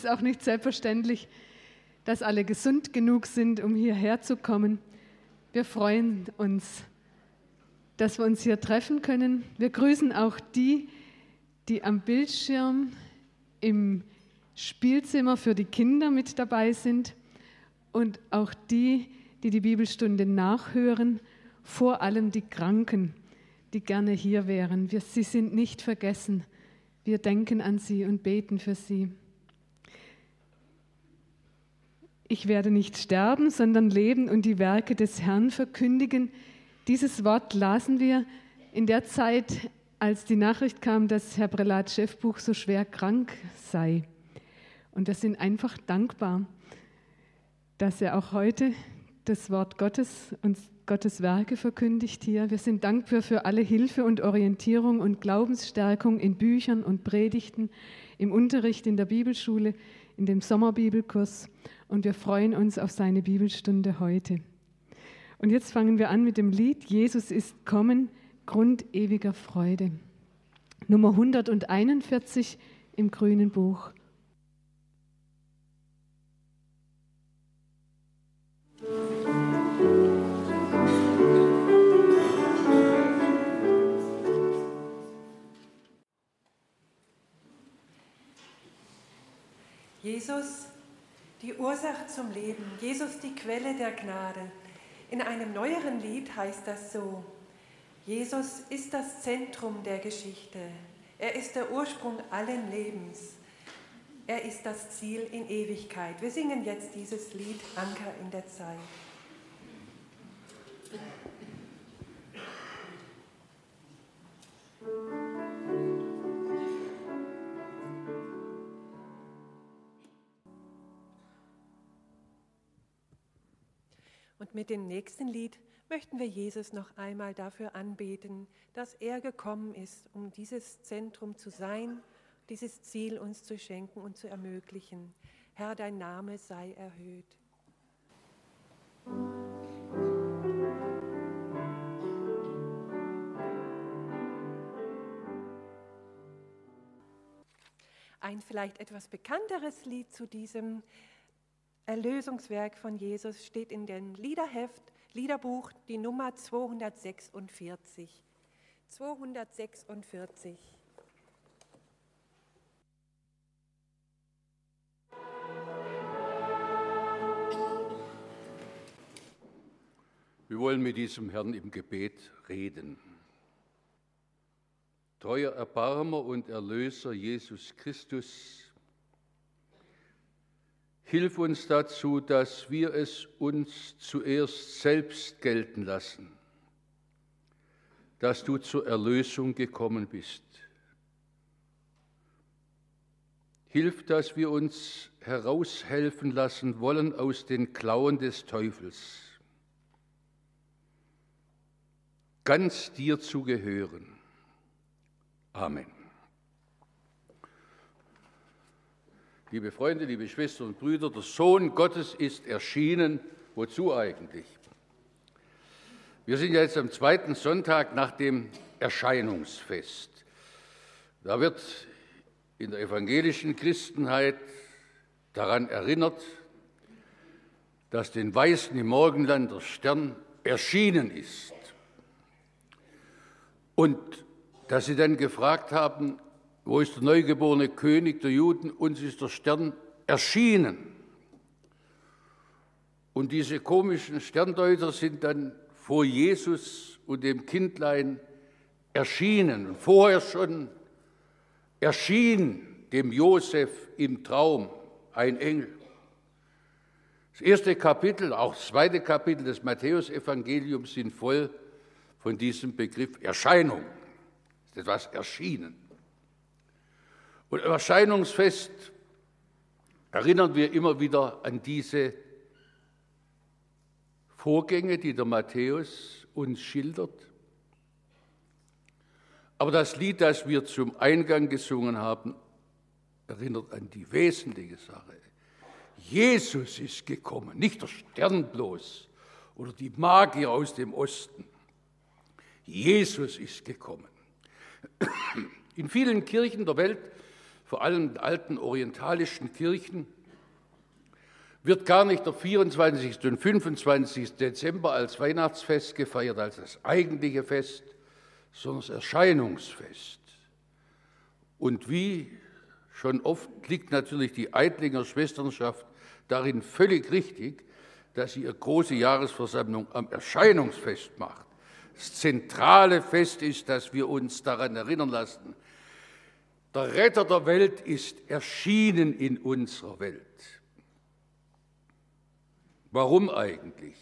ist auch nicht selbstverständlich, dass alle gesund genug sind, um hierher zu kommen. Wir freuen uns, dass wir uns hier treffen können. Wir grüßen auch die, die am Bildschirm im Spielzimmer für die Kinder mit dabei sind und auch die, die die Bibelstunde nachhören, vor allem die Kranken, die gerne hier wären. Sie sind nicht vergessen. Wir denken an sie und beten für sie. Ich werde nicht sterben, sondern leben und die Werke des Herrn verkündigen. Dieses Wort lasen wir in der Zeit, als die Nachricht kam, dass Herr Prelat Schäffbuch so schwer krank sei. Und wir sind einfach dankbar, dass er auch heute das Wort Gottes und Gottes Werke verkündigt hier. Wir sind dankbar für alle Hilfe und Orientierung und Glaubensstärkung in Büchern und Predigten, im Unterricht in der Bibelschule, in dem Sommerbibelkurs. Und wir freuen uns auf seine Bibelstunde heute. Und jetzt fangen wir an mit dem Lied Jesus ist kommen, Grund ewiger Freude. Nummer 141 im Grünen Buch. Jesus, die Ursache zum Leben, Jesus, die Quelle der Gnade. In einem neueren Lied heißt das so: Jesus ist das Zentrum der Geschichte. Er ist der Ursprung allen Lebens. Er ist das Ziel in Ewigkeit. Wir singen jetzt dieses Lied Anker in der Zeit. Und mit dem nächsten Lied möchten wir Jesus noch einmal dafür anbeten, dass er gekommen ist, um dieses Zentrum zu sein, dieses Ziel uns zu schenken und zu ermöglichen. Herr, dein Name sei erhöht. Ein vielleicht etwas bekannteres Lied zu diesem Erlösungswerk von Jesus steht in dem Liederbuch, die Nummer 246. 246. Wir wollen mit diesem Herrn im Gebet reden. Treuer Erbarmer und Erlöser Jesus Christus, hilf uns dazu, dass wir es uns zuerst selbst gelten lassen, dass du zur Erlösung gekommen bist. Hilf, dass wir uns heraushelfen lassen wollen aus den Klauen des Teufels, ganz dir zu gehören. Amen. Liebe Freunde, liebe Schwestern und Brüder, der Sohn Gottes ist erschienen. Wozu eigentlich? Wir sind ja jetzt am zweiten Sonntag nach dem Erscheinungsfest. Da wird in der evangelischen Christenheit daran erinnert, dass den Weisen im Morgenland der Stern erschienen ist. Und dass sie dann gefragt haben, wo ist der neugeborene König der Juden? Uns ist der Stern erschienen. Und diese komischen Sterndeuter sind dann vor Jesus und dem Kindlein erschienen. Und vorher schon erschien dem Josef im Traum ein Engel. Das erste Kapitel, auch das zweite Kapitel des Matthäusevangeliums sind voll von diesem Begriff Erscheinung. Es ist etwas erschienen. Und im Erscheinungsfest erinnern wir immer wieder an diese Vorgänge, die der Matthäus uns schildert. Aber das Lied, das wir zum Eingang gesungen haben, erinnert an die wesentliche Sache. Jesus ist gekommen, nicht der Stern bloß oder die Magier aus dem Osten. Jesus ist gekommen. In vielen Kirchen der Welt vor allem in alten orientalischen Kirchen, wird gar nicht der 24. und 25. Dezember als Weihnachtsfest gefeiert, als das eigentliche Fest, sondern das Erscheinungsfest. Und wie schon oft liegt natürlich die Eidlinger Schwesternschaft darin völlig richtig, dass sie ihre große Jahresversammlung am Erscheinungsfest macht. Das zentrale Fest ist, dass wir uns daran erinnern lassen, der Retter der Welt ist erschienen in unserer Welt. Warum eigentlich?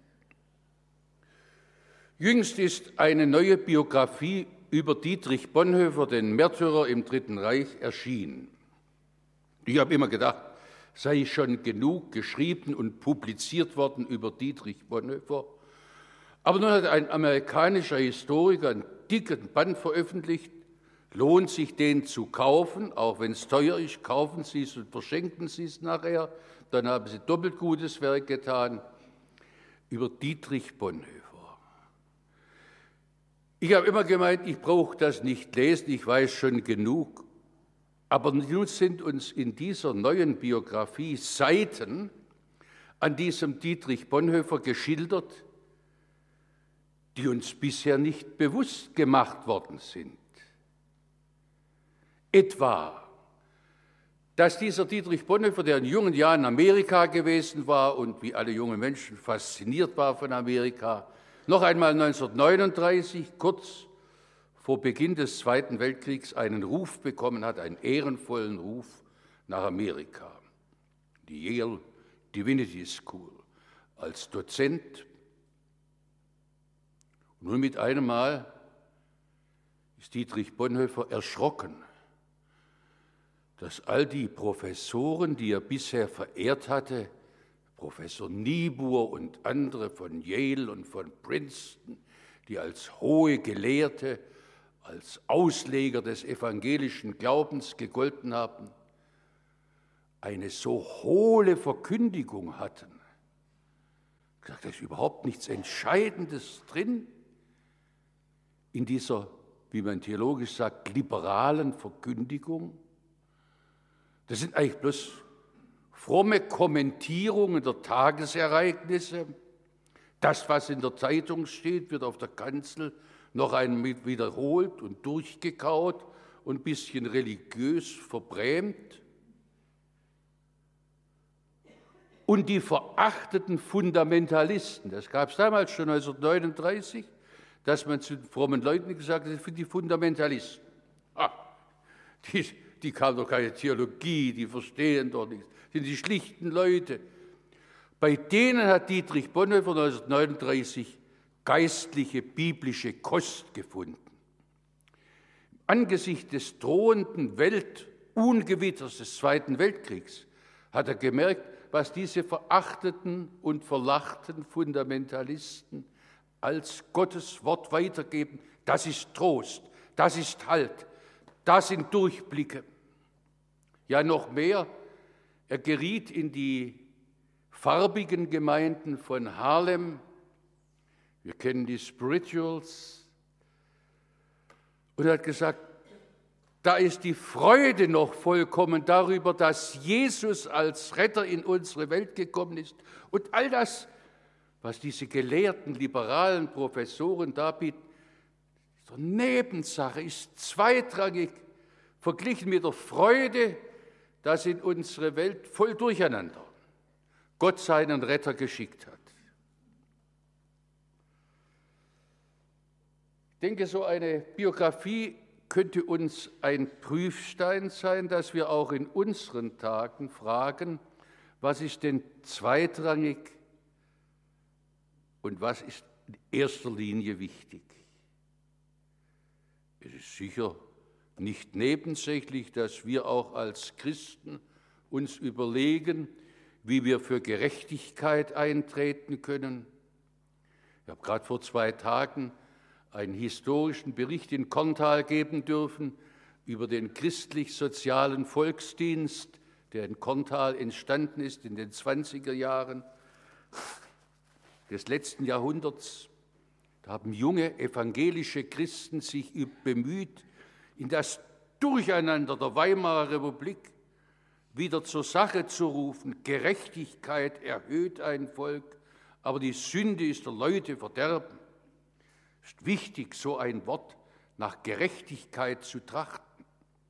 Jüngst ist eine neue Biografie über Dietrich Bonhoeffer, den Märtyrer im Dritten Reich, erschienen. Ich habe immer gedacht, sei schon genug geschrieben und publiziert worden über Dietrich Bonhoeffer. Aber nun hat ein amerikanischer Historiker einen dicken Band veröffentlicht, lohnt sich den zu kaufen, auch wenn es teuer ist, kaufen Sie es und verschenken Sie es nachher, dann haben Sie doppelt gutes Werk getan, über Dietrich Bonhoeffer. Ich habe immer gemeint, ich brauche das nicht lesen, ich weiß schon genug. Aber nun sind uns in dieser neuen Biografie Seiten an diesem Dietrich Bonhoeffer geschildert, die uns bisher nicht bewusst gemacht worden sind. Etwa, dass dieser Dietrich Bonhoeffer, der in jungen Jahren in Amerika gewesen war und wie alle jungen Menschen fasziniert war von Amerika, noch einmal 1939, kurz vor Beginn des Zweiten Weltkriegs, einen Ruf bekommen hat, einen ehrenvollen Ruf nach Amerika, die Yale Divinity School, als Dozent. Und nun mit einem Mal ist Dietrich Bonhoeffer erschrocken, dass all die Professoren, die er bisher verehrt hatte, Professor Niebuhr und andere von Yale und von Princeton, die als hohe Gelehrte, als Ausleger des evangelischen Glaubens gegolten haben, eine so hohle Verkündigung hatten. Da ist überhaupt nichts Entscheidendes drin in dieser, wie man theologisch sagt, liberalen Verkündigung. Das sind eigentlich bloß fromme Kommentierungen der Tagesereignisse. Das, was in der Zeitung steht, wird auf der Kanzel noch einmal wiederholt und durchgekaut und ein bisschen religiös verbrämt. Und die verachteten Fundamentalisten, das gab es damals schon 1939, dass man zu den frommen Leuten gesagt hat, für die Fundamentalisten. Die haben doch keine Theologie, die verstehen doch nichts, sind die schlichten Leute. Bei denen hat Dietrich Bonhoeffer 1939 geistliche, biblische Kost gefunden. Angesichts des drohenden Weltungewitters des Zweiten Weltkriegs hat er gemerkt, was diese verachteten und verlachten Fundamentalisten als Gottes Wort weitergeben. Das ist Trost, das ist Halt, das sind Durchblicke. Ja, noch mehr, er geriet in die farbigen Gemeinden von Harlem. Wir kennen die Spirituals. Und er hat gesagt, da ist die Freude noch vollkommen darüber, dass Jesus als Retter in unsere Welt gekommen ist. Und all das, was diese gelehrten, liberalen Professoren darbieten, ist eine Nebensache, ist zweitrangig verglichen mit der Freude, dass in unsere Welt voll Durcheinander Gott seinen Retter geschickt hat. Ich denke, so eine Biografie könnte uns ein Prüfstein sein, dass wir auch in unseren Tagen fragen, was ist denn zweitrangig und was ist in erster Linie wichtig. Es ist sicher nicht nebensächlich, dass wir auch als Christen uns überlegen, wie wir für Gerechtigkeit eintreten können. Ich habe gerade vor 2 Tagen einen historischen Bericht in Korntal geben dürfen über den christlich-sozialen Volksdienst, der in Korntal entstanden ist in den 20er Jahren des letzten Jahrhunderts. Da haben junge evangelische Christen sich bemüht, in das Durcheinander der Weimarer Republik wieder zur Sache zu rufen. Gerechtigkeit erhöht ein Volk, aber die Sünde ist der Leute Verderben. Es ist wichtig, so ein Wort nach Gerechtigkeit zu trachten.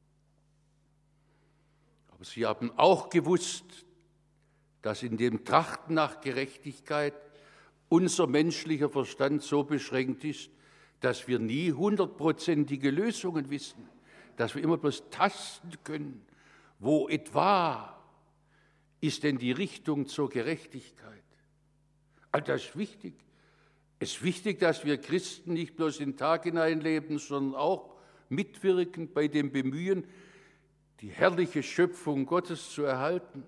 Aber sie haben auch gewusst, dass in dem Trachten nach Gerechtigkeit unser menschlicher Verstand so beschränkt ist, dass wir nie 100%ige Lösungen wissen, dass wir immer bloß tasten können, wo etwa ist denn die Richtung zur Gerechtigkeit. Also das ist wichtig. Es ist wichtig, dass wir Christen nicht bloß in den Tag hineinleben, sondern auch mitwirken bei dem Bemühen, die herrliche Schöpfung Gottes zu erhalten.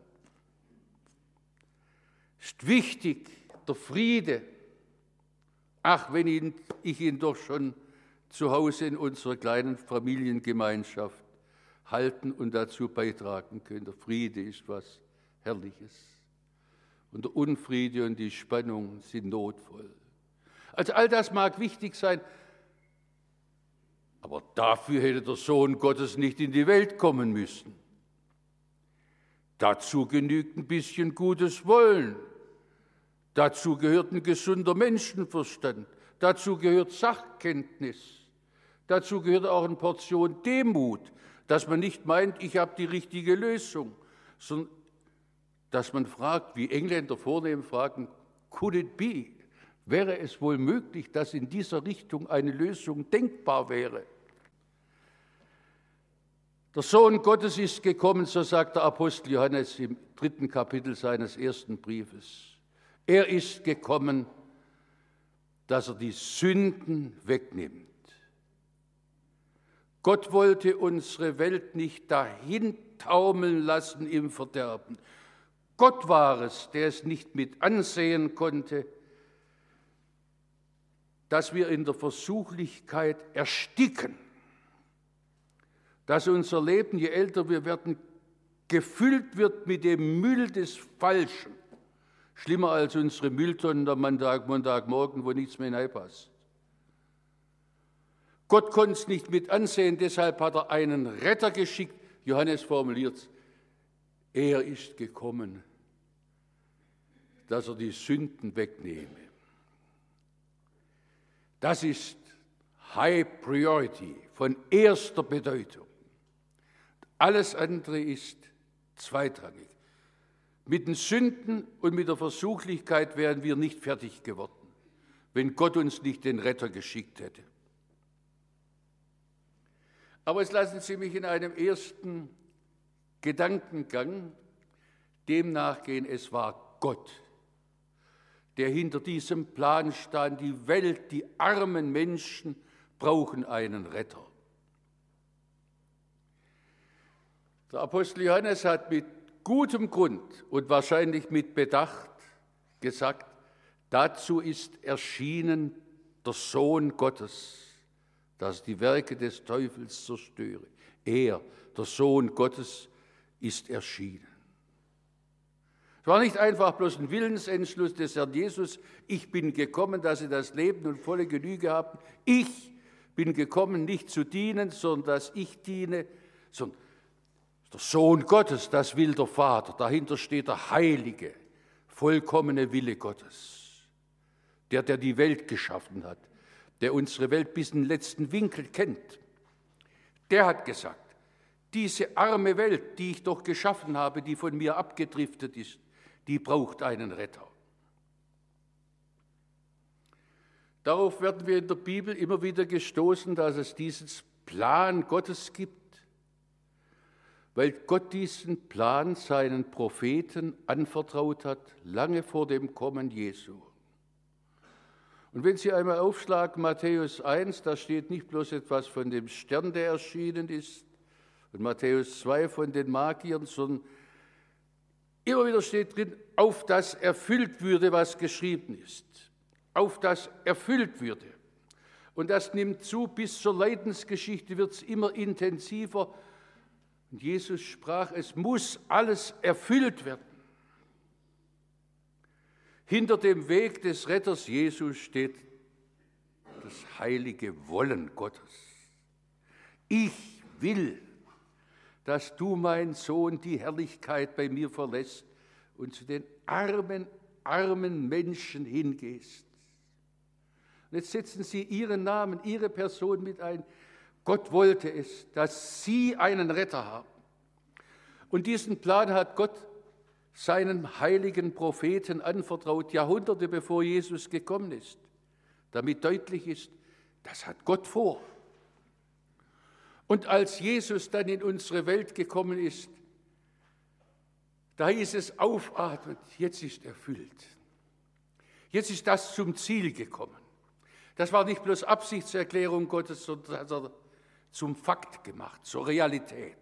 Es ist wichtig, der Friede. Ach, wenn ich ihn doch schon zu Hause in unserer kleinen Familiengemeinschaft halten und dazu beitragen können. Der Friede ist was Herrliches. Und der Unfriede und die Spannung sind notvoll. Also all das mag wichtig sein, aber dafür hätte der Sohn Gottes nicht in die Welt kommen müssen. Dazu genügt ein bisschen gutes Wollen. Dazu gehört ein gesunder Menschenverstand. Dazu gehört Sachkenntnis. Dazu gehört auch eine Portion Demut, dass man nicht meint, ich habe die richtige Lösung, sondern dass man fragt, wie Engländer vornehm fragen, could it be? Wäre es wohl möglich, dass in dieser Richtung eine Lösung denkbar wäre? Der Sohn Gottes ist gekommen, so sagt der Apostel Johannes im 3. Kapitel seines ersten Briefes. Er ist gekommen, dass er die Sünden wegnimmt. Gott wollte unsere Welt nicht dahin taumeln lassen im Verderben. Gott war es, der es nicht mit ansehen konnte, dass wir in der Versuchlichkeit ersticken, dass unser Leben, je älter wir werden, gefüllt wird mit dem Müll des Falschen. Schlimmer als unsere Mülltonnen am Montagmorgen, wo nichts mehr hineinpasst. Gott konnte es nicht mit ansehen, deshalb hat er einen Retter geschickt. Johannes formuliert es, er ist gekommen, dass er die Sünden wegnehme. Das ist High Priority, von erster Bedeutung. Alles andere ist zweitrangig. Mit den Sünden und mit der Versuchlichkeit wären wir nicht fertig geworden, wenn Gott uns nicht den Retter geschickt hätte. Aber jetzt lassen Sie mich in einem ersten Gedankengang dem nachgehen, es war Gott, der hinter diesem Plan stand. Die Welt, die armen Menschen brauchen einen Retter. Der Apostel Johannes hat mit gutem Grund und wahrscheinlich mit Bedacht gesagt, dazu ist erschienen der Sohn Gottes, dass die Werke des Teufels zerstöre. Er, der Sohn Gottes, ist erschienen. Es war nicht einfach bloß ein Willensentschluss des Herrn Jesus, ich bin gekommen, dass sie das Leben und volle Genüge haben. Ich bin gekommen, nicht zu dienen, sondern dass ich diene, sondern der Sohn Gottes, das will der Vater. Dahinter steht der heilige, vollkommene Wille Gottes, der die Welt geschaffen hat, der unsere Welt bis in den letzten Winkel kennt. Der hat gesagt, diese arme Welt, die ich doch geschaffen habe, die von mir abgedriftet ist, die braucht einen Retter. Darauf werden wir in der Bibel immer wieder gestoßen, dass es diesen Plan Gottes gibt, weil Gott diesen Plan seinen Propheten anvertraut hat, lange vor dem Kommen Jesu. Und wenn Sie einmal aufschlagen, Matthäus 1, da steht nicht bloß etwas von dem Stern, der erschienen ist, und Matthäus 2 von den Magiern, sondern immer wieder steht drin, auf das erfüllt würde, was geschrieben ist. Auf das erfüllt würde. Und das nimmt zu, bis zur Leidensgeschichte wird es immer intensiver. Und Jesus sprach, es muss alles erfüllt werden. Hinter dem Weg des Retters Jesus steht das heilige Wollen Gottes. Ich will, dass du, mein Sohn, die Herrlichkeit bei mir verlässt und zu den armen Menschen hingehst. Und jetzt setzen Sie Ihren Namen, Ihre Person mit ein. Gott wollte es, dass Sie einen Retter haben. Und diesen Plan hat Gott seinen heiligen Propheten anvertraut, Jahrhunderte bevor Jesus gekommen ist, damit deutlich ist, das hat Gott vor. Und als Jesus dann in unsere Welt gekommen ist, da hieß es aufatmen, jetzt ist erfüllt. Jetzt ist das zum Ziel gekommen. Das war nicht bloß Absichtserklärung Gottes, sondern das hat er zum Fakt gemacht, zur Realität.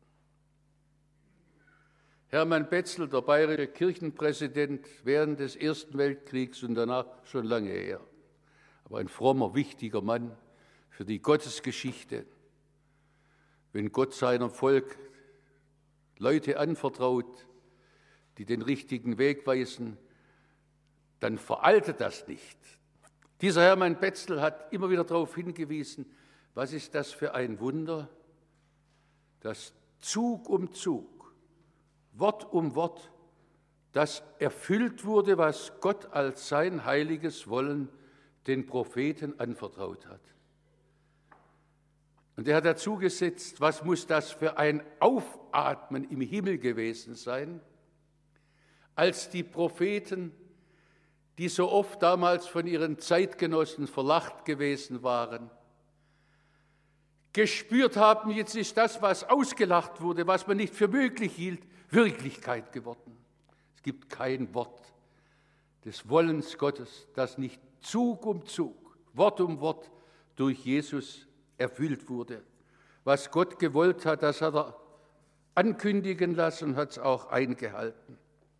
Hermann Betzel, der bayerische Kirchenpräsident während des Ersten Weltkriegs und danach schon lange her, aber ein frommer, wichtiger Mann für die Gottesgeschichte. Wenn Gott seinem Volk Leute anvertraut, die den richtigen Weg weisen, dann veraltet das nicht. Dieser Hermann Betzel hat immer wieder darauf hingewiesen, was ist das für ein Wunder, dass Zug um Zug, Wort um Wort, das erfüllt wurde, was Gott als sein heiliges Wollen den Propheten anvertraut hat. Und er hat dazu gesetzt, was muss das für ein Aufatmen im Himmel gewesen sein, als die Propheten, die so oft damals von ihren Zeitgenossen verlacht gewesen waren, gespürt haben, jetzt ist das, was ausgelacht wurde, was man nicht für möglich hielt, Wirklichkeit geworden. Es gibt kein Wort des Wollens Gottes, das nicht Zug um Zug, Wort um Wort durch Jesus erfüllt wurde. Was Gott gewollt hat, das hat er ankündigen lassen und hat es auch eingehalten.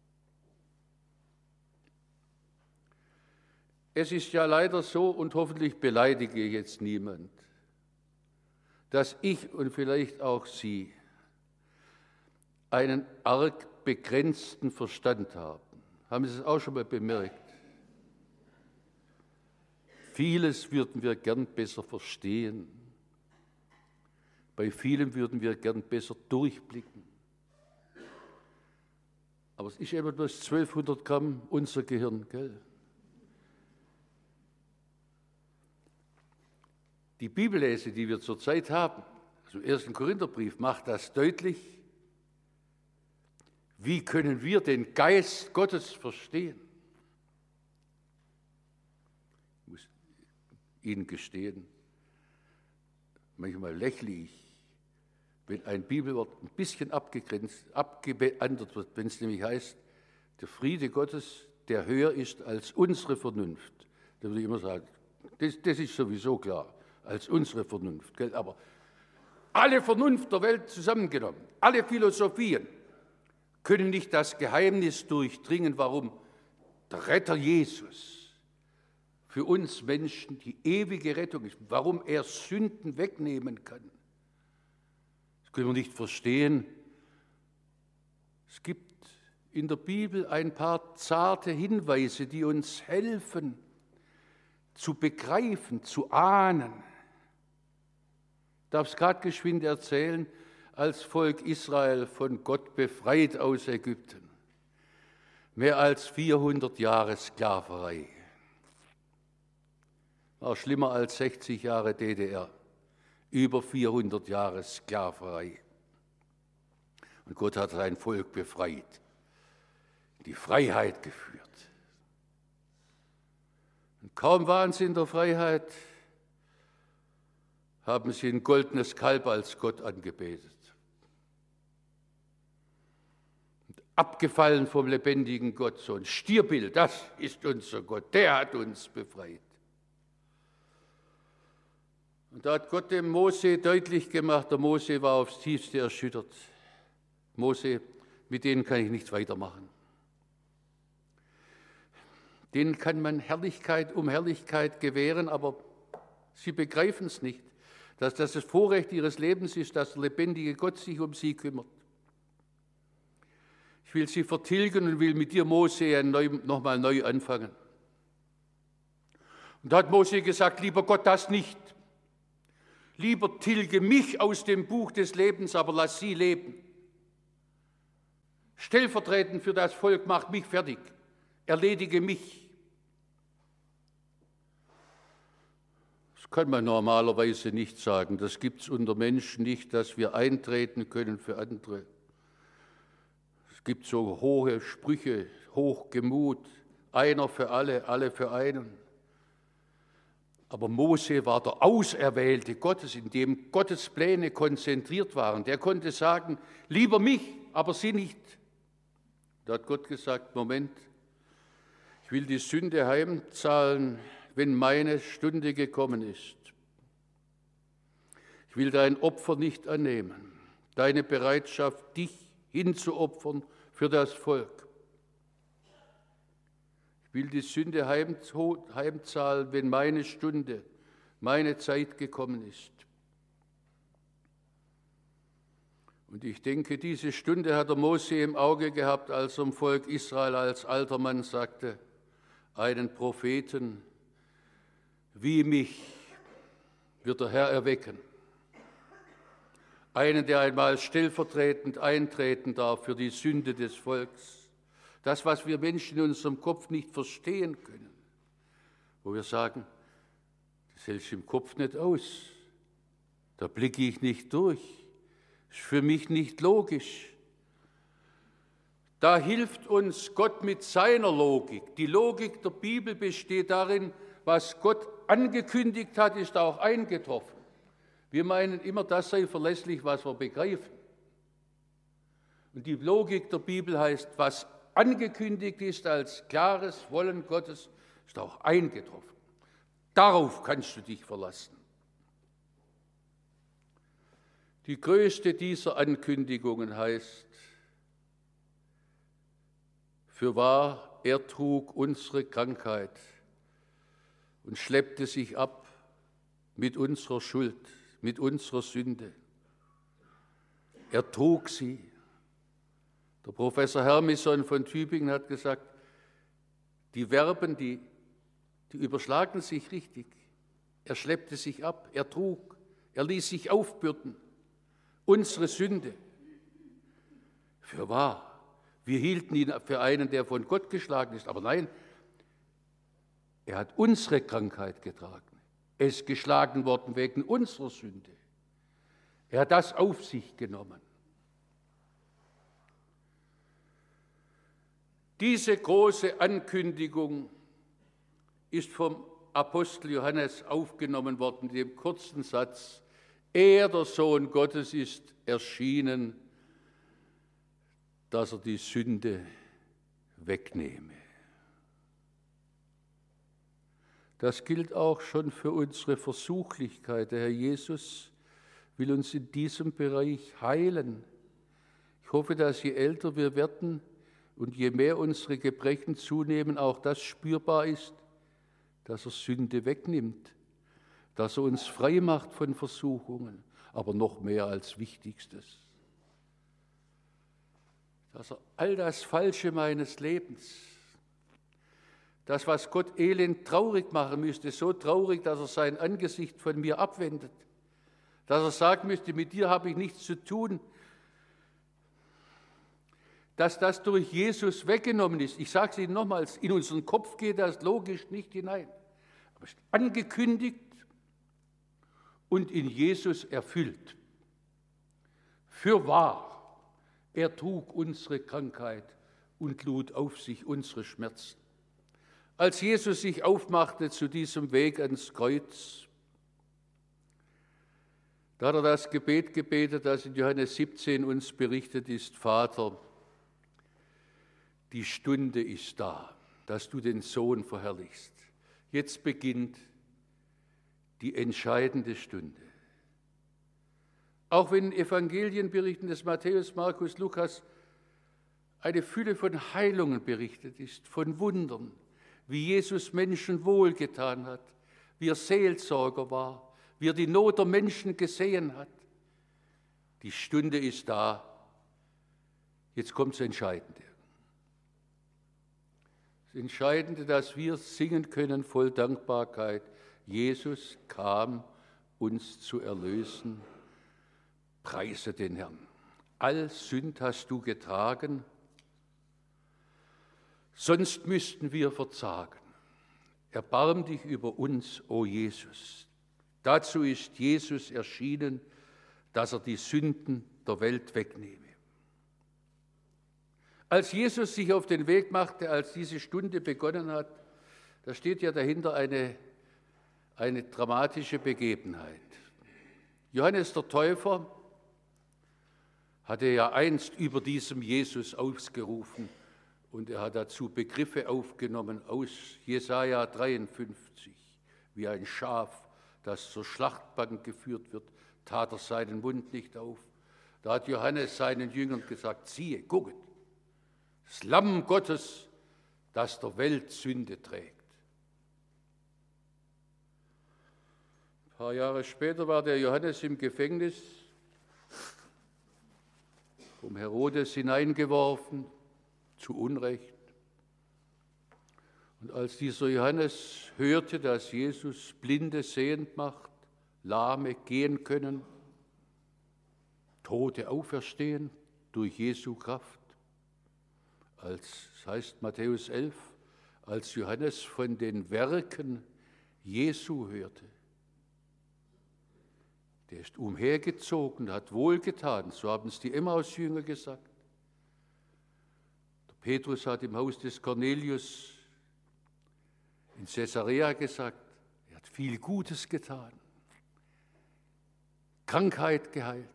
Es ist ja leider so, und hoffentlich beleidige ich jetzt niemand, dass ich und vielleicht auch Sie einen arg begrenzten Verstand haben. Haben Sie es auch schon mal bemerkt? Vieles würden wir gern besser verstehen. Bei vielem würden wir gern besser durchblicken. Aber es ist eben bloß 1200 Gramm unser Gehirn, gell? Die Bibellese, die wir zurzeit haben, also im 1. Korintherbrief, macht das deutlich. Wie können wir den Geist Gottes verstehen? Ich muss Ihnen gestehen, manchmal lächle ich, wenn ein Bibelwort ein bisschen abgeändert wird, wenn es nämlich heißt, der Friede Gottes, der höher ist als unsere Vernunft. Da würde ich immer sagen, das ist sowieso klar, als unsere Vernunft. Gell? Aber alle Vernunft der Welt zusammengenommen, alle Philosophien, können nicht das Geheimnis durchdringen, warum der Retter Jesus für uns Menschen die ewige Rettung ist, warum er Sünden wegnehmen kann. Das können wir nicht verstehen. Es gibt in der Bibel ein paar zarte Hinweise, die uns helfen, zu begreifen, zu ahnen. Ich darf es gerade geschwind erzählen, als Volk Israel von Gott befreit aus Ägypten. Mehr als 400 Jahre Sklaverei. War schlimmer als 60 Jahre DDR. Über 400 Jahre Sklaverei. Und Gott hat sein Volk befreit, die Freiheit geführt. Und kaum waren sie in der Freiheit, haben sie ein goldenes Kalb als Gott angebetet. Und abgefallen vom lebendigen Gott, so ein Stierbild, das ist unser Gott, der hat uns befreit. Und da hat Gott dem Mose deutlich gemacht, der Mose war aufs Tiefste erschüttert. Mose, mit denen kann ich nicht weitermachen. Denen kann man Herrlichkeit um Herrlichkeit gewähren, aber sie begreifen es nicht, dass das das Vorrecht ihres Lebens ist, dass der lebendige Gott sich um sie kümmert. Ich will sie vertilgen und will mit dir, Mose, nochmal neu anfangen. Und da hat Mose gesagt, lieber Gott, das nicht. Lieber tilge mich aus dem Buch des Lebens, aber lass sie leben. Stellvertretend für das Volk, mach mich fertig, erledige mich. Das kann man normalerweise nicht sagen. Das gibt es unter Menschen nicht, dass wir eintreten können für andere. Es gibt so hohe Sprüche, Hochgemut, einer für alle, alle für einen. Aber Mose war der Auserwählte Gottes, in dem Gottes Pläne konzentriert waren. Der konnte sagen, lieber mich, aber sie nicht. Da hat Gott gesagt, Moment, ich will die Sünde heimzahlen, wenn meine Stunde gekommen ist. Ich will dein Opfer nicht annehmen, deine Bereitschaft, dich hinzuopfern für das Volk. Ich will die Sünde heimzahlen, wenn meine Stunde, meine Zeit gekommen ist. Und ich denke, diese Stunde hat der Mose im Auge gehabt, als er dem Volk Israel als alter Mann sagte, einen Propheten wie mich wird der Herr erwecken. Einen, der einmal stellvertretend eintreten darf für die Sünde des Volks. Das, was wir Menschen in unserem Kopf nicht verstehen können. Wo wir sagen, das hält sich im Kopf nicht aus. Da blicke ich nicht durch. Ist für mich nicht logisch. Da hilft uns Gott mit seiner Logik. Die Logik der Bibel besteht darin, was Gott angekündigt hat, ist auch eingetroffen. Wir meinen immer, das sei verlässlich, was wir begreifen. Und die Logik der Bibel heißt, was angekündigt ist als klares Wollen Gottes, ist auch eingetroffen. Darauf kannst du dich verlassen. Die größte dieser Ankündigungen heißt, fürwahr, er trug unsere Krankheit und schleppte sich ab mit unserer Schuld, mit unserer Sünde. Er trug sie. Der Professor Hermison von Tübingen hat gesagt, die Verben, die überschlagen sich richtig. Er schleppte sich ab, er trug, er ließ sich aufbürden. Unsere Sünde. Fürwahr, wir hielten ihn für einen, der von Gott geschlagen ist. Aber nein, er hat unsere Krankheit getragen. Er ist geschlagen worden wegen unserer Sünde. Er hat das auf sich genommen. Diese große Ankündigung ist vom Apostel Johannes aufgenommen worden, in dem kurzen Satz, er, der Sohn Gottes, ist erschienen, dass er die Sünde wegnehme. Das gilt auch schon für unsere Versuchlichkeit. Der Herr Jesus will uns in diesem Bereich heilen. Ich hoffe, dass je älter wir werden und je mehr unsere Gebrechen zunehmen, auch das spürbar ist, dass er Sünde wegnimmt, dass er uns frei macht von Versuchungen, aber noch mehr als Wichtigstes, dass er all das Falsche meines Lebens, das, was Gott elend traurig machen müsste, so traurig, dass er sein Angesicht von mir abwendet, dass er sagen müsste, mit dir habe ich nichts zu tun, dass das durch Jesus weggenommen ist. Ich sage es Ihnen nochmals, in unseren Kopf geht das logisch nicht hinein. Aber es ist angekündigt und in Jesus erfüllt. Fürwahr, er trug unsere Krankheit und lud auf sich unsere Schmerzen. Als Jesus sich aufmachte zu diesem Weg ans Kreuz, da hat er das Gebet gebetet, das in Johannes 17 uns berichtet ist, Vater, die Stunde ist da, dass du den Sohn verherrlichst. Jetzt beginnt die entscheidende Stunde. Auch wenn Evangelienberichten des Matthäus, Markus, Lukas eine Fülle von Heilungen berichtet ist, von Wundern, wie Jesus Menschen wohlgetan hat, wie er Seelsorger war, wie er die Not der Menschen gesehen hat. Die Stunde ist da. Jetzt kommt das Entscheidende. Das Entscheidende, dass wir singen können voll Dankbarkeit. Jesus kam uns zu erlösen. Preise den Herrn. All Sünd hast du getragen, sonst müssten wir verzagen. Erbarm dich über uns, o Jesus. Dazu ist Jesus erschienen, dass er die Sünden der Welt wegnehme. Als Jesus sich auf den Weg machte, als diese Stunde begonnen hat, da steht ja dahinter eine dramatische Begebenheit. Johannes der Täufer hatte ja einst über diesem Jesus ausgerufen und er hat dazu Begriffe aufgenommen aus Jesaja 53. Wie ein Schaf, das zur Schlachtbank geführt wird, tat er seinen Mund nicht auf. Da hat Johannes seinen Jüngern gesagt, siehe, gucket, das Lamm Gottes, das der Welt Sünde trägt. Ein paar Jahre später war der Johannes im Gefängnis, vom Herodes hineingeworfen, zu Unrecht. Und als dieser Johannes hörte, dass Jesus Blinde sehend macht, Lahme gehen können, Tote auferstehen durch Jesu Kraft, das heißt Matthäus 11, als Johannes von den Werken Jesu hörte, der ist umhergezogen, hat wohlgetan, so haben es die Emmaus-Jünger gesagt. Der Petrus hat im Haus des Cornelius in Caesarea gesagt, er hat viel Gutes getan, Krankheit geheilt.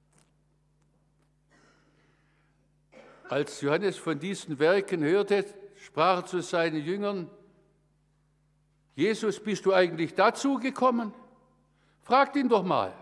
Als Johannes von diesen Werken hörte, sprach er zu seinen Jüngern, Jesus, bist du eigentlich dazu gekommen? Fragt ihn doch mal.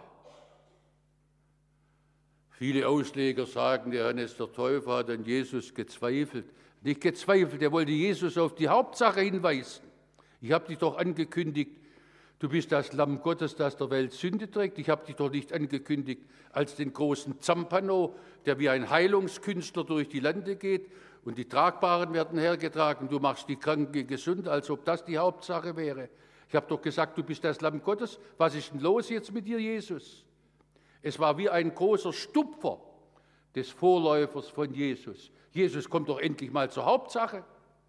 Viele Ausleger sagen, der Johannes der Täufer hat an Jesus gezweifelt. Nicht gezweifelt, er wollte Jesus auf die Hauptsache hinweisen. Ich habe dich doch angekündigt, du bist das Lamm Gottes, das der Welt Sünde trägt. Ich habe dich doch nicht angekündigt als den großen Zampano, der wie ein Heilungskünstler durch die Lande geht und die Tragbaren werden hergetragen. Du machst die Kranken gesund, als ob das die Hauptsache wäre. Ich habe doch gesagt, du bist das Lamm Gottes. Was ist denn los jetzt mit dir, Jesus? Es war wie ein großer Stupfer des Vorläufers von Jesus. Jesus kommt doch endlich mal zur Hauptsache.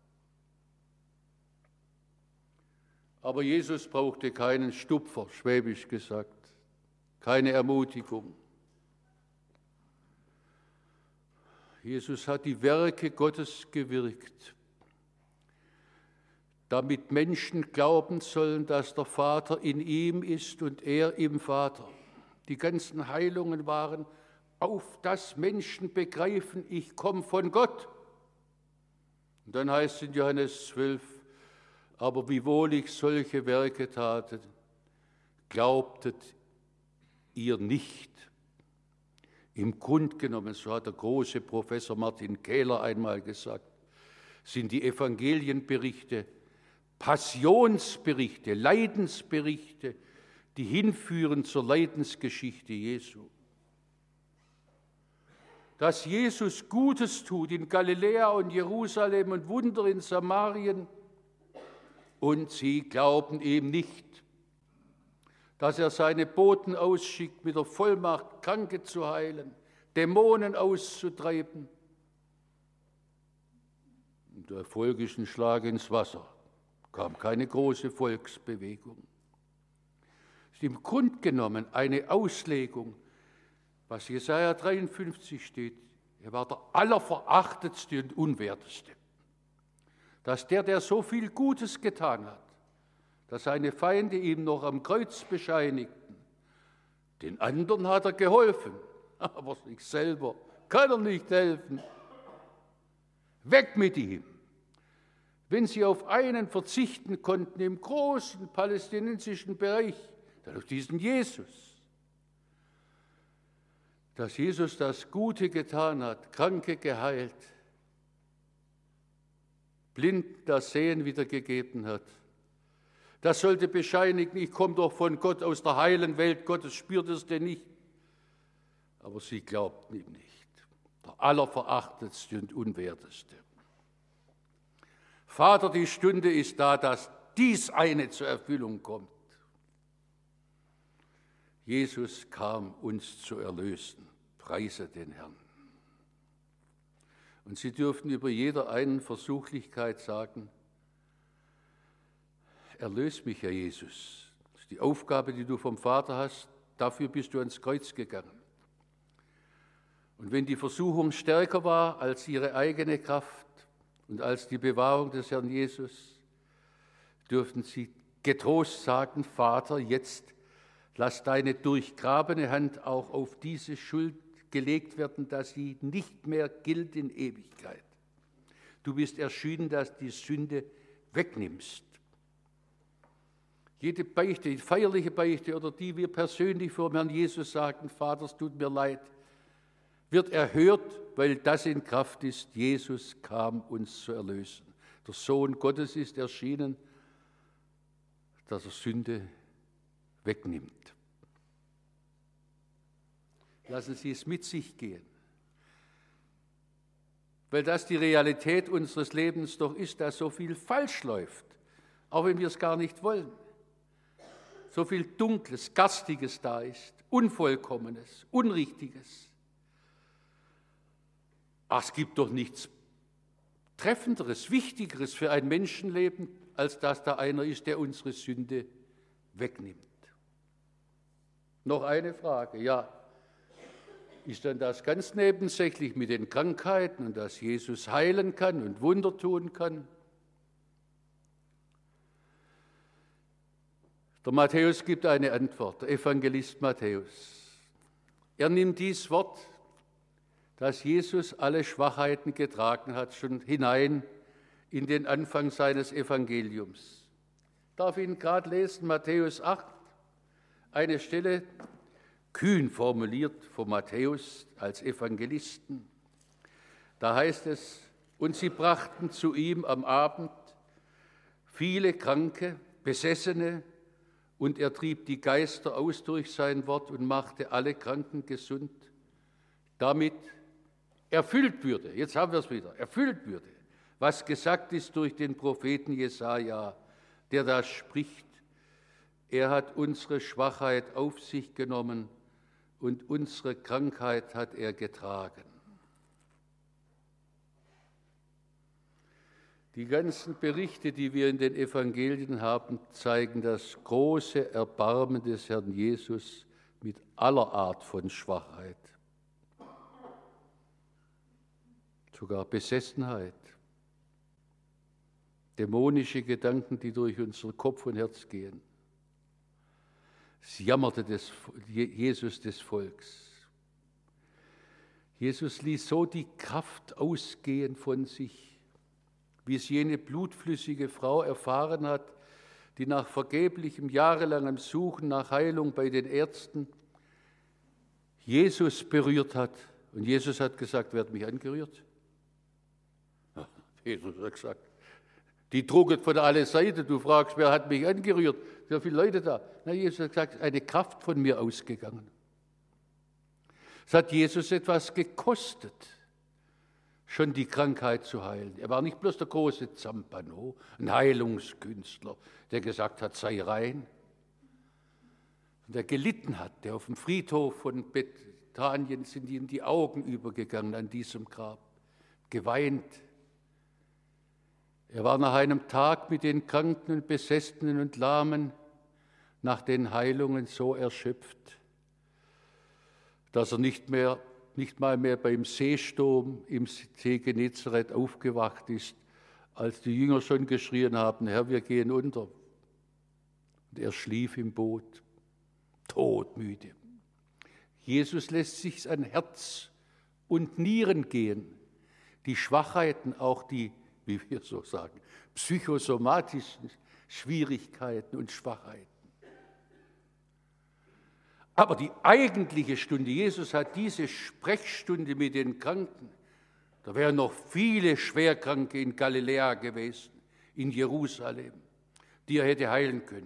Aber Jesus brauchte keinen Stupfer, schwäbisch gesagt, keine Ermutigung. Jesus hat die Werke Gottes gewirkt, damit Menschen glauben sollen, dass der Vater in ihm ist und er im Vater. Die ganzen Heilungen waren, auf das Menschen begreifen, ich komme von Gott. Und dann heißt es in Johannes 12, aber wiewohl ich solche Werke tate, glaubtet ihr nicht. Im Grunde genommen, so hat der große Professor Martin Kähler einmal gesagt, sind die Evangelienberichte Passionsberichte, Leidensberichte, die hinführen zur Leidensgeschichte Jesu. Dass Jesus Gutes tut in Galiläa und Jerusalem und Wunder in Samarien, und sie glauben ihm nicht, dass er seine Boten ausschickt, mit der Vollmacht Kranke zu heilen, Dämonen auszutreiben. Und der Erfolg ist ein Schlag ins Wasser. Kam keine große Volksbewegung. Es ist im Grunde genommen eine Auslegung, was Jesaja 53 steht. Er war der Allerverachtetste und Unwerteste. Dass der so viel Gutes getan hat, dass seine Feinde ihm noch am Kreuz bescheinigten, den anderen hat er geholfen, aber sich selber kann er nicht helfen. Weg mit ihm! Wenn sie auf einen verzichten konnten im großen palästinensischen Bereich, dann auf diesen Jesus. Dass Jesus das Gute getan hat, Kranke geheilt, Blind das Sehen wiedergegeben hat. Das sollte bescheinigen, ich komme doch von Gott aus der heilen Welt Gottes, spürt es denn nicht? Aber sie glaubten ihm nicht. Der Allerverachtetste und Unwerteste. Vater, die Stunde ist da, dass dies eine zur Erfüllung kommt. Jesus kam, uns zu erlösen. Preise den Herrn. Und Sie dürfen über jeder einen Versuchlichkeit sagen, erlöse mich, Herr Jesus. Das ist die Aufgabe, die du vom Vater hast. Dafür bist du ans Kreuz gegangen. Und wenn die Versuchung stärker war als ihre eigene Kraft und als die Bewahrung des Herrn Jesus, dürften Sie getrost sagen, Vater, jetzt lass deine durchgrabene Hand auch auf diese Schuld gelegt werden, dass sie nicht mehr gilt in Ewigkeit. Du bist erschienen, dass die Sünde wegnimmst. Jede Beichte, die feierliche Beichte oder die wir persönlich vor dem Herrn Jesus sagen, Vater, es tut mir leid, wird erhört, weil das in Kraft ist. Jesus kam, uns zu erlösen. Der Sohn Gottes ist erschienen, dass er Sünde wegnimmt. Lassen Sie es mit sich gehen. Weil das die Realität unseres Lebens doch ist, dass so viel falsch läuft, auch wenn wir es gar nicht wollen. So viel Dunkles, Garstiges da ist, Unvollkommenes, Unrichtiges. Ach, es gibt doch nichts Treffenderes, Wichtigeres für ein Menschenleben, als dass da einer ist, der unsere Sünde wegnimmt. Noch eine Frage, ja. Ist dann das ganz nebensächlich mit den Krankheiten und dass Jesus heilen kann und Wunder tun kann? Der Matthäus gibt eine Antwort, der Evangelist Matthäus. Er nimmt dieses Wort, dass Jesus alle Schwachheiten getragen hat, schon hinein in den Anfang seines Evangeliums. Ich darf Ihnen gerade lesen, Matthäus 8, eine Stelle, kühn formuliert von Matthäus als Evangelisten. Da heißt es, und sie brachten zu ihm am Abend viele Kranke, Besessene, und er trieb die Geister aus durch sein Wort und machte alle Kranken gesund, damit erfüllt würde, jetzt haben wir es wieder, erfüllt würde, was gesagt ist durch den Propheten Jesaja, der da spricht, er hat unsere Schwachheit auf sich genommen und unsere Krankheit hat er getragen. Die ganzen Berichte, die wir in den Evangelien haben, zeigen das große Erbarmen des Herrn Jesus mit aller Art von Schwachheit. Sogar Besessenheit, dämonische Gedanken, die durch unser Kopf und Herz gehen. Es jammerte Jesus des Volks. Jesus ließ so die Kraft ausgehen von sich, wie es jene blutflüssige Frau erfahren hat, die nach vergeblichem, jahrelangem Suchen nach Heilung bei den Ärzten Jesus berührt hat. Und Jesus hat gesagt, wer hat mich angerührt? Jesus hat gesagt, die trugen von alle Seiten, du fragst, wer hat mich angerührt? So viele Leute da. Na, Jesus hat gesagt, eine Kraft von mir ausgegangen. Es hat Jesus etwas gekostet, schon die Krankheit zu heilen. Er war nicht bloß der große Zampano, ein Heilungskünstler, der gesagt hat, sei rein. Und der gelitten hat, der auf dem Friedhof von Bethanien sind ihm die Augen übergegangen an diesem Grab, geweint. Er war nach einem Tag mit den Kranken und Besessenen und Lahmen nach den Heilungen so erschöpft, dass er nicht mal mehr beim Seesturm im See Genezareth aufgewacht ist, als die Jünger schon geschrien haben, Herr, wir gehen unter. Und er schlief im Boot, todmüde. Jesus lässt sich an Herz und Nieren gehen, die Schwachheiten, auch die, wie wir so sagen, psychosomatischen Schwierigkeiten und Schwachheiten. Aber die eigentliche Stunde, Jesus hat diese Sprechstunde mit den Kranken, da wären noch viele Schwerkranke in Galiläa gewesen, in Jerusalem, die er hätte heilen können.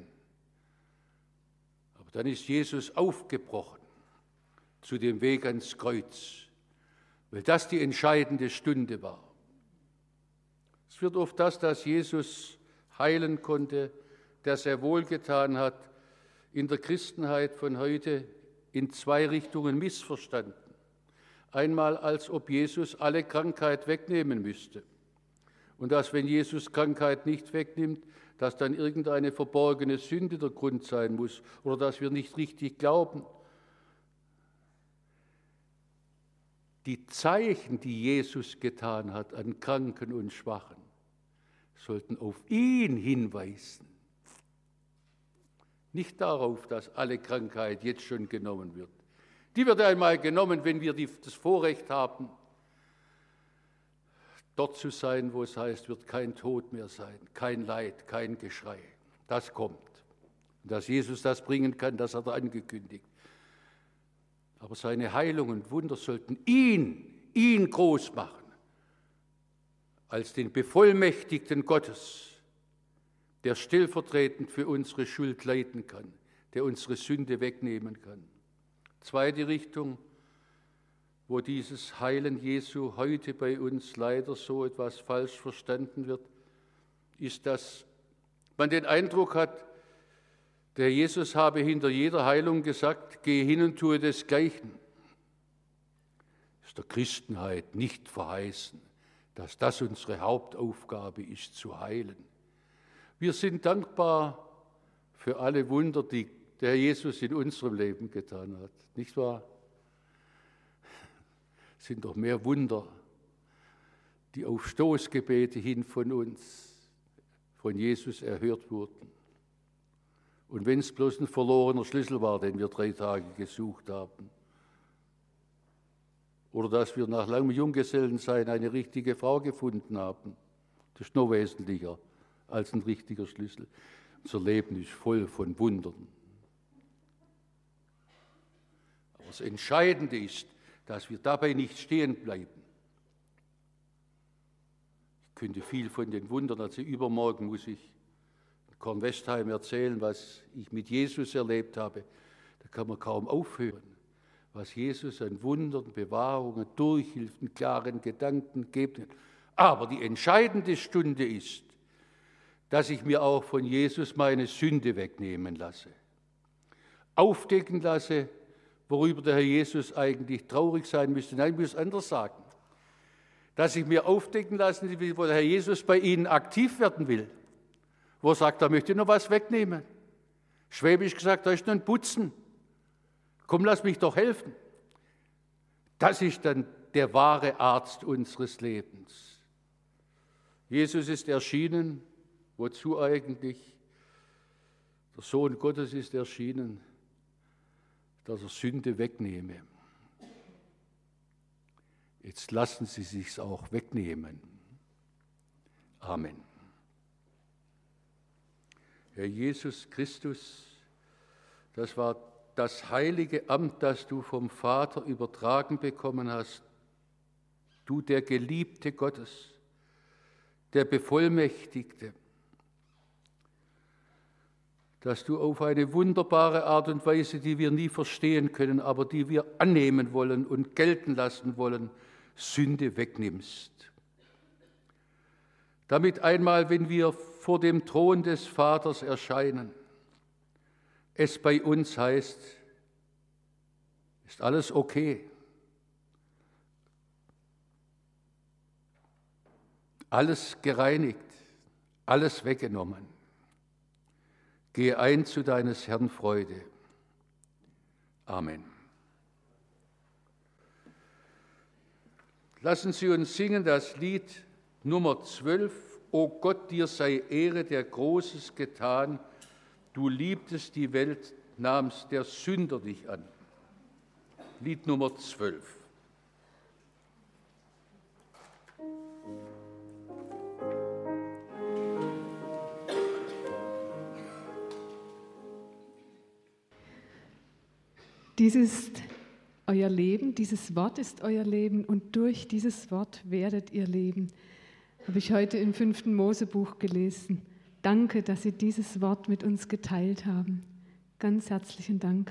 Aber dann ist Jesus aufgebrochen zu dem Weg ans Kreuz, weil das die entscheidende Stunde war. Es wird oft das, dass Jesus heilen konnte, der sehr wohlgetan hat, in der Christenheit von heute in zwei Richtungen missverstanden. Einmal, als ob Jesus alle Krankheit wegnehmen müsste. Und dass, wenn Jesus Krankheit nicht wegnimmt, dass dann irgendeine verborgene Sünde der Grund sein muss oder dass wir nicht richtig glauben. Die Zeichen, die Jesus getan hat an Kranken und Schwachen, sollten auf ihn hinweisen. Nicht darauf, dass alle Krankheit jetzt schon genommen wird. Die wird einmal genommen, wenn wir das Vorrecht haben, dort zu sein, wo es heißt, wird kein Tod mehr sein, kein Leid, kein Geschrei. Das kommt. Und dass Jesus das bringen kann, das hat er angekündigt. Aber seine Heilung und Wunder sollten ihn groß machen, als den Bevollmächtigten Gottes, der stellvertretend für unsere Schuld leiden kann, der unsere Sünde wegnehmen kann. Zweite Richtung, wo dieses Heilen Jesu heute bei uns leider so etwas falsch verstanden wird, ist, dass man den Eindruck hat, der Jesus habe hinter jeder Heilung gesagt, gehe hin und tue desgleichen. Ist der Christenheit nicht verheißen, dass das unsere Hauptaufgabe ist, zu heilen. Wir sind dankbar für alle Wunder, die der Jesus in unserem Leben getan hat. Nicht wahr? Es sind doch mehr Wunder, die auf Stoßgebete hin von uns, von Jesus erhört wurden. Und wenn es bloß ein verlorener Schlüssel war, den wir 3 Tage gesucht haben, oder dass wir nach langem Junggesellensein eine richtige Frau gefunden haben, das ist noch wesentlicher als ein richtiger Schlüssel. Unser Leben ist voll von Wundern. Aber das Entscheidende ist, dass wir dabei nicht stehen bleiben. Ich könnte viel von den Wundern, also übermorgen muss ich in Kornwestheim erzählen, was ich mit Jesus erlebt habe. Da kann man kaum aufhören, was Jesus an Wundern, Bewahrungen, Durchhilfen, klaren Gedanken gibt. Aber die entscheidende Stunde ist, dass ich mir auch von Jesus meine Sünde wegnehmen lasse, aufdecken lasse, worüber der Herr Jesus eigentlich traurig sein müsste. Nein, ich muss anders sagen, dass ich mir aufdecken lassen will, wo der Herr Jesus bei Ihnen aktiv werden will, wo er sagt, da möchte ich noch was wegnehmen. Schwäbisch gesagt, da ist noch ein Putzen. Komm, lass mich doch helfen. Das ist dann der wahre Arzt unseres Lebens. Jesus ist erschienen. Wozu eigentlich? Der Sohn Gottes ist erschienen, dass er Sünde wegnehme. Jetzt lassen Sie sich's auch wegnehmen. Amen. Herr Jesus Christus, das war das heilige Amt, das du vom Vater übertragen bekommen hast. Du, der Geliebte Gottes, der Bevollmächtigte, dass du auf eine wunderbare Art und Weise, die wir nie verstehen können, aber die wir annehmen wollen und gelten lassen wollen, Sünde wegnimmst. Damit einmal, wenn wir vor dem Thron des Vaters erscheinen, es bei uns heißt, ist alles okay. Alles gereinigt, alles weggenommen. Gehe ein zu deines Herrn Freude. Amen. Lassen Sie uns singen das Lied Nummer 12. O Gott, dir sei Ehre, der Großes getan. Du liebtest die Welt, nahmst der Sünder dich an. Lied Nummer 12. Dies ist euer Leben, dieses Wort ist euer Leben und durch dieses Wort werdet ihr leben. Habe ich heute im 5. Mosebuch gelesen. Danke, dass Sie dieses Wort mit uns geteilt haben. Ganz herzlichen Dank.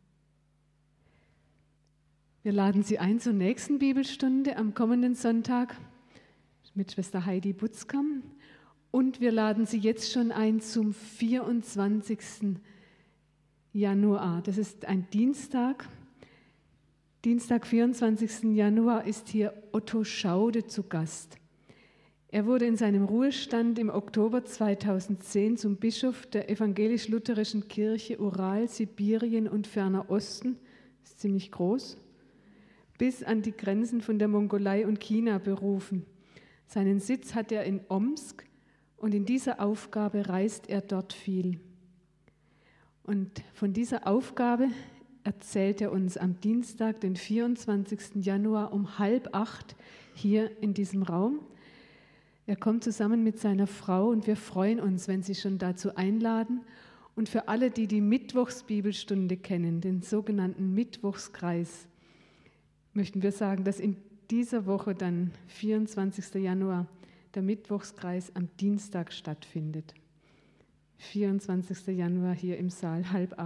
Wir laden Sie ein zur nächsten Bibelstunde am kommenden Sonntag mit Schwester Heidi Butzkamp. Und wir laden Sie jetzt schon ein zum 24. Januar. Das ist ein Dienstag. Dienstag, 24. Januar, ist hier Otto Schaude zu Gast. Er wurde in seinem Ruhestand im Oktober 2010 zum Bischof der evangelisch-lutherischen Kirche Ural, Sibirien und Ferner Osten, das ist ziemlich groß, bis an die Grenzen von der Mongolei und China berufen. Seinen Sitz hat er in Omsk und in dieser Aufgabe reist er dort viel. Und von dieser Aufgabe erzählt er uns am Dienstag, den 24. Januar um 7:30 hier in diesem Raum. Er kommt zusammen mit seiner Frau und wir freuen uns, wenn Sie schon dazu einladen. Und für alle, die die Mittwochsbibelstunde kennen, den sogenannten Mittwochskreis, möchten wir sagen, dass in dieser Woche dann, 24. Januar, der Mittwochskreis am Dienstag stattfindet. 24. Januar hier im Saal, 7:30.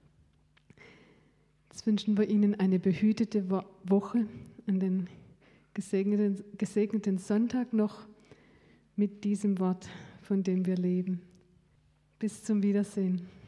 Jetzt wünschen wir Ihnen eine behütete Woche, an den gesegneten Sonntag noch mit diesem Wort, von dem wir leben. Bis zum Wiedersehen.